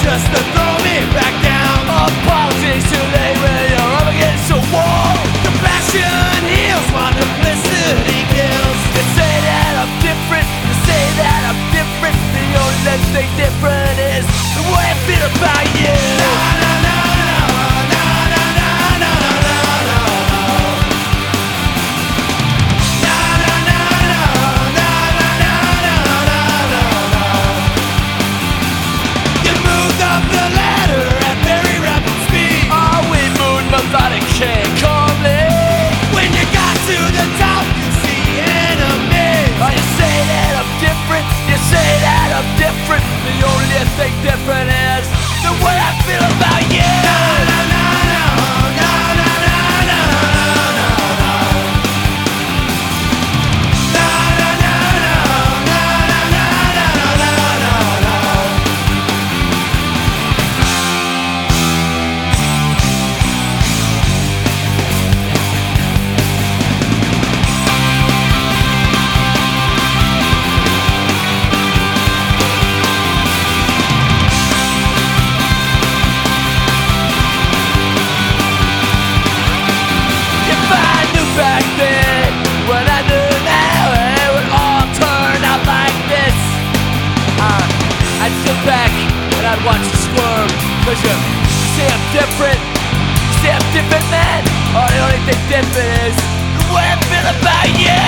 just to throw me back down. Apologies too late when you're up against a wall. Compassion heals while duplicity kills. You say that I'm different, you say that I'm different. The only thing different is the way I feel about you. The only thing different is the way I feel about you. Back then, when I knew now it would all turn out like this, I'd sit back and I'd watch you squirm. Cause you say I'm different, you say I'm different, man. Oh, the only thing different is the way I feel about you.